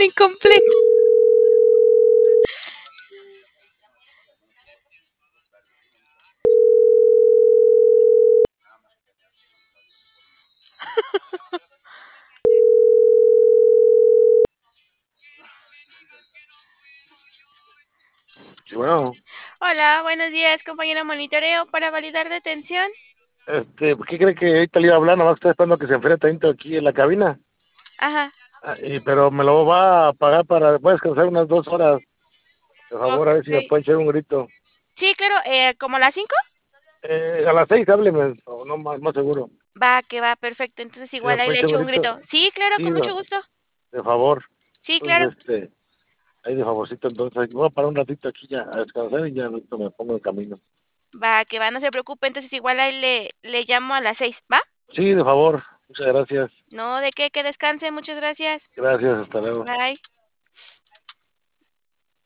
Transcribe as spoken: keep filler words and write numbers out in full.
oración incompleta. Sí, bueno, Hola, buenos días, compañero monitoreo para validar detención. este, ¿qué cree que ahorita le iba a hablar? Nada más estoy esperando que se enfríe tantito aquí en la cabina. Ajá, Ah, y, pero me lo va a pagar para después descansar unas dos horas. Por favor, a ver si me ok. puede echar un grito. Sí, claro, eh, ¿como las cinco? Eh, a las seis, hábleme, o no más, más seguro. Va, que va, perfecto. Entonces Si me igual ahí puede le echar un echo un grito. grito. Sí, claro, Sí, con mucho de, gusto. de favor. Sí, claro. Entonces, este, ahí de favorcito, entonces, voy a parar un ratito aquí ya a descansar y ya ahorita me pongo en camino. Va, que va, no se preocupe. Entonces igual ahí le, le llamo a las seis, ¿va? Sí, de favor. Muchas gracias. No, de qué, que descanse. Muchas gracias. Gracias, hasta luego. Bye.